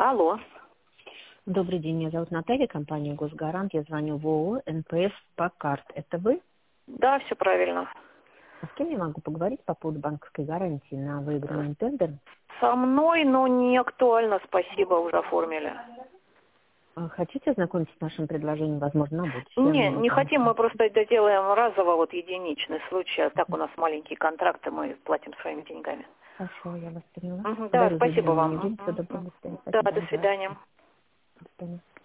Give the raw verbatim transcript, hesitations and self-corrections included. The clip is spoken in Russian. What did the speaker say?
Алло. Добрый день, меня зовут Наталья, компания «Госгарант». Я звоню в ООО эн пэ эф «Спакарт». Это вы? Да, все правильно. А с кем я могу поговорить по поводу банковской гарантии на выигранный тендер? Со мной, но не актуально, спасибо, уже оформили. А Хотите ознакомиться с нашим предложением, возможно, на будущее? Не, Может, не вам хотим, мы просто это делаем разово, вот единичный случай. А так у нас маленькие контракты, мы платим своими деньгами. Хорошо, я вас поняла. Мгм, да, Благодарю за спасибо уделение вам. мне. Всего Мгм, доброго, мгм. до свидания. Да, Спасибо до вам за свидания. До свидания.